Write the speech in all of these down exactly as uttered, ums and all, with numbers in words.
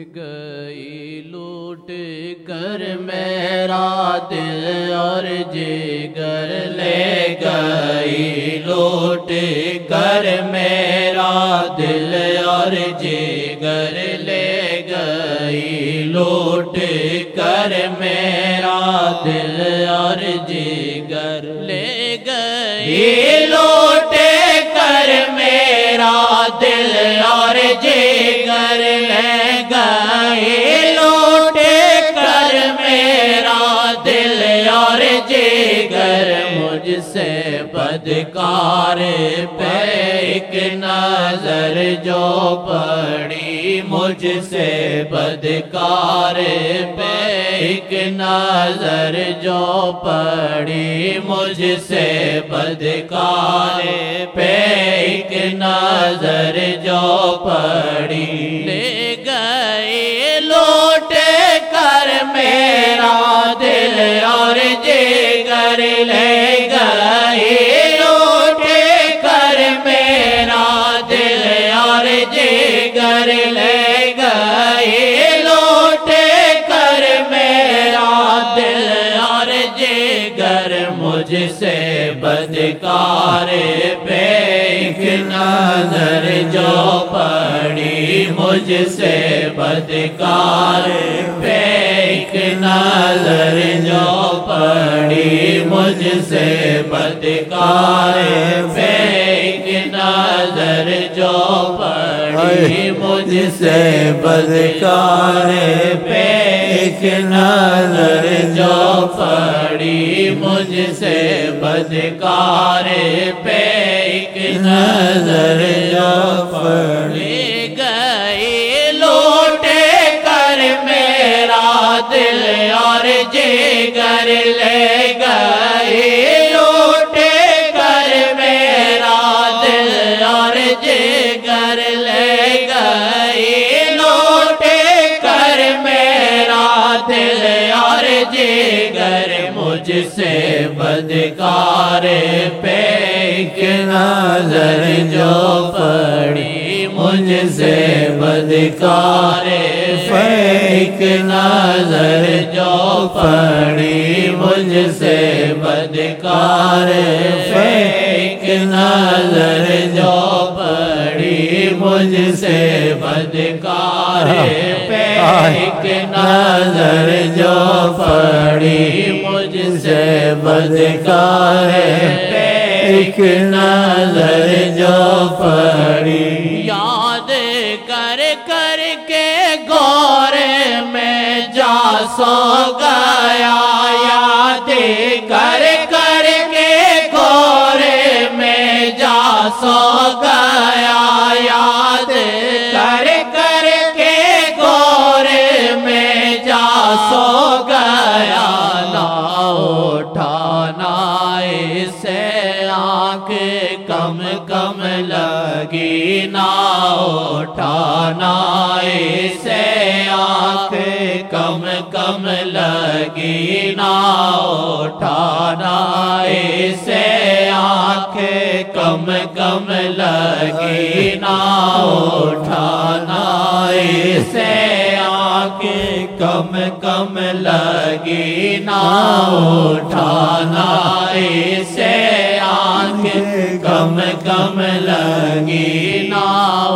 گئی لوٹ کر میرا دل اور جگر، لے گئی لوٹ کر میرا دل اور جگر، لے گئی لوٹ کر میرا دل اور جگر، لے گئی لوٹ کر میرا دل اور جگر، لے گئی لوٹ کر میرا دل اور جگر، مجھ سے بدکار پہ ایک نظر جو پڑی، مجھ سے بدکار پہ ایک نظر جو پڑی، مجھ سے بدکار پہ ایک نظر جو پڑی، لے گئی لوٹ کر میرا دل اور جگر، لے گئی لوٹ کر میرا دل اور جگر، لے گئی لوٹ کر میرا دل اور جگر، مجھ سے بدکار پہ ایک نظر جو پڑی، مجھ سے بدکار پہ ایک نظر جو پڑی، مجھ سے بدکار پہ ایک نظر جو پڑی، مجھ سے بدکار پہ ایک نظر جو پڑی، مجھ سے بدکار پہ ایک نظر جو پڑی، گئی لوٹ کر میرا دل اور جگر، لے گئی لوٹ کر میرا دل اور جگر، لے گئی لوٹ کر میرا دل اور جگر، مجھ سے بدکار پہ ایک نظر جو پڑی، مجھ سے بدکار پہ ایک نظر جو پڑی، مجھ سے بدکار پہ ایک نظر جو پڑی، مجھ سے بدکار پہ ایک نظر جو پڑی، مجھ سے بدکار پہ ایک نظر جو پڑی، یاد کر کر کے گورے میں جا سو گیا، یاد کر کر کے گورے میں جا سو گیا، یاد کر کر کے گورے میں جا سو گیا، نہ اٹھانا اسے آنکھ کم کم لگی، نہ اٹھانا اسے آنکھ کم کم لگی، نہ اٹھانا اسے آنکھ کم کم لگی، نہ اٹھانا اسے آنکھ کم کم لگی، نہ اٹھانا اسے آنکھ کم کم لگی، نہ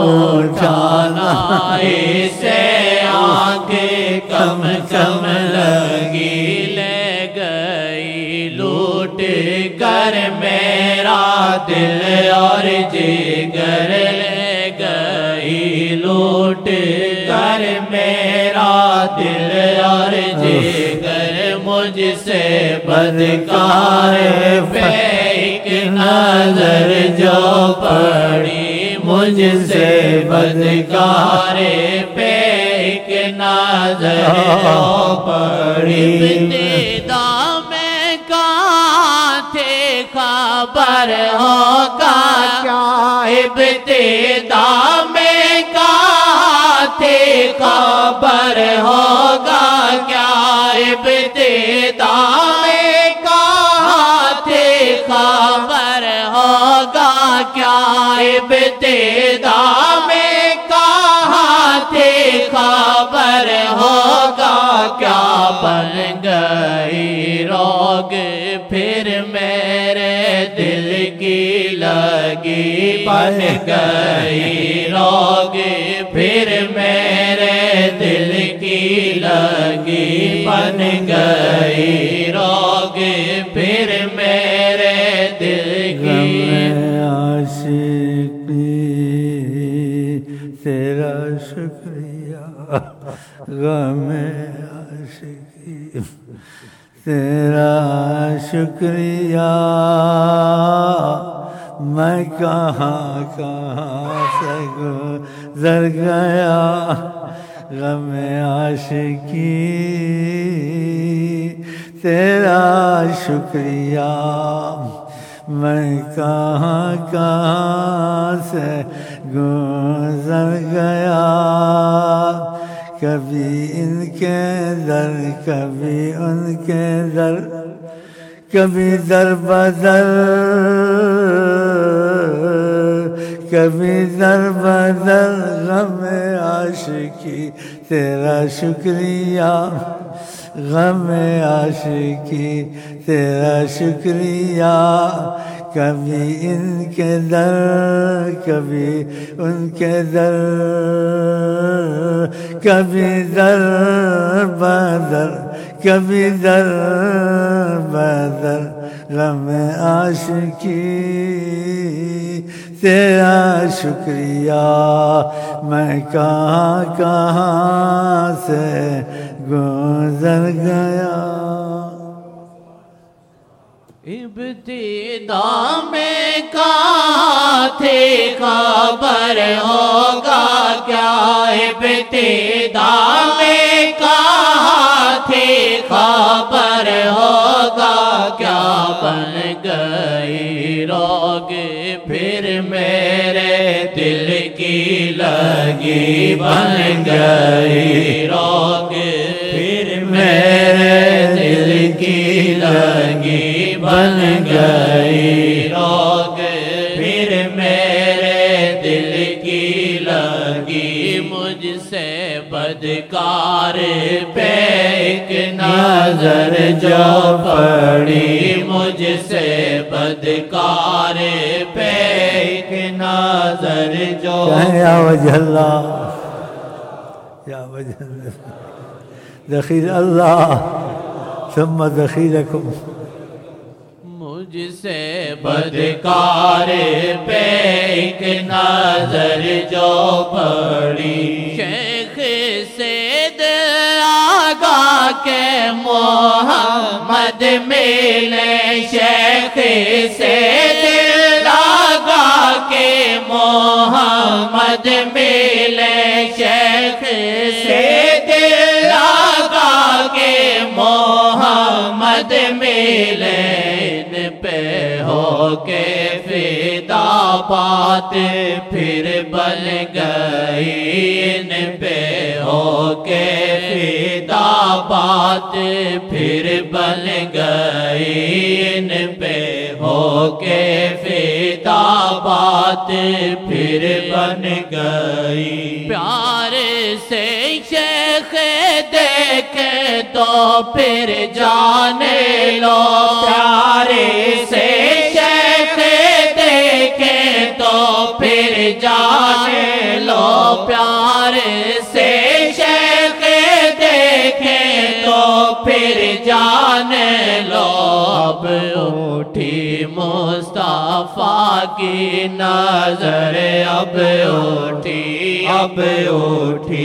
اٹھانا اسے آنکھ کم کم لگی، لے گئی لوٹ کر میرا دل اور جگر، لے گئی لوٹ کر میرا دل اور جگر، مجھ سے بدکار پہ ایک نظر جو پڑی، مجھ سے بدکار پہ ایک نظر جو پڑی، ابتدا میں کہاں تھے خبر ہوگا کیا، ابتدا میں کہاں تھے خبر ہوگا کیا، ابتدا میں کہاں تھے خبر ہوگا کیا، ابتدا میں کہاں تھے خبر پر ہوگا کیا بن گئی روگ پھر میرے دل کی لگی بن گئی روگ پھر میرے دل کی لگی بن گئی روگ پھر میرے دل کی عاشقی تیرا شکریہ غم عاشقی تیرا شکریہ میں کہاں کہاں سے گزر گیا غم عاشقی تیرا شکریہ میں کہاں کہاں سے گزر گیا کبھی ان کے در کبھی ان کے در کبھی در بدر کبھی در بدر غم عاشقی تیرا شکریہ غم عاشقی تیرا شکریہ کبھی ان کے در کبھی ان کے در کبھی در بدر کبھی در بدر غم عاشقی تیرا شکریہ میں کہاں کہاں سے گزر گیا ابتدا میں کہاں تھے خبر ہوگا کیا ابتدا میں کہاں تھے خبر ہوگا کیا بن گئی روگ پھر میرے دل کی لگی بن گئی روگ پھر میرے دل کی لگی بن گئی روگ پھر میرے دل کی لگی مجھ سے بدکار پہ ایک نظر جو پڑی مجھ سے بدکار پہ ایک نظر جو یا وجہ اللہ یا وجہ اللہ دخیل اللہ ثم دخیلکم مجھ سے بدکار پہ ایک نظر جو پڑی شیخ سید آگا کے محمد ملے شیخ سید آگا کے محمد ملے شیخ سید آگا کے محمد ملے پہ ہو کے فدا بات پھر بن گئی ان پہ ہو کے فدا بات پھر بن گئی ان پہ ہو کے فدا بات پھر بن گئی پیار سے شیخ دیکھے تو پھر جانے لو پیار سے شیخ دیکھے تو پھر جانے لو پیار سے شیخ دیکھے تو پھر جانے لو اب اٹھی مصطفیٰ کی نظر اب اٹھی اب اٹھی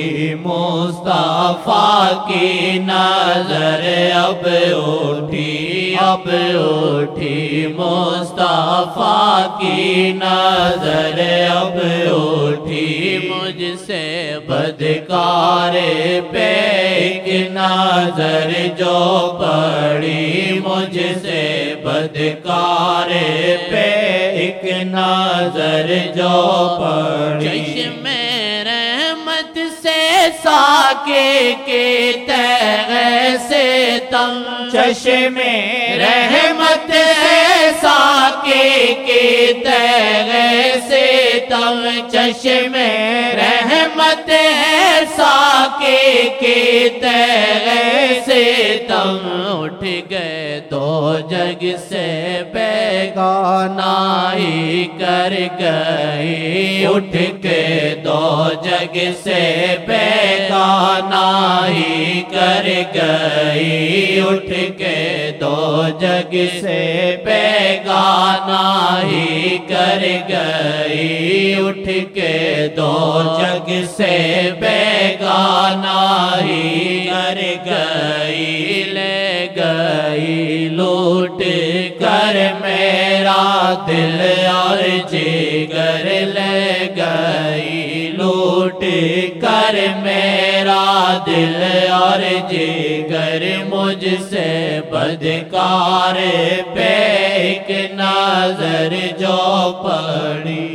مصطفیٰ کی نظر اب اٹھی اب اٹھی مصطفیٰ کی نظر اب اٹھی مجھ سے بدکار پہ ایک نظر جو پڑی مجھ سے بدکار پہ ایک نظر جو پڑی چشم رحمت سے ساکے کے تیغ سے تم چشم رحمت سے ساکے کے تیغ سے تم چشم رحمت ہے ساکے آگے کے تیغے سے تم اٹھ گئے دو جگ سے بیگانہ ہی کر گئی اٹھ کے دو جگ سے بیگانہ ہی کر گئی اٹھ کے دو جگ سے بیگانہ ہی کر گئی اٹھ کے دو جگ سے بیگانہ ہی کر گئی لے گئی لوٹ کر میرا دل اور جگر لے گئی لوٹ کر میرا دل اور جگر مجھ سے بدکار پہ ایک نظر جو پڑی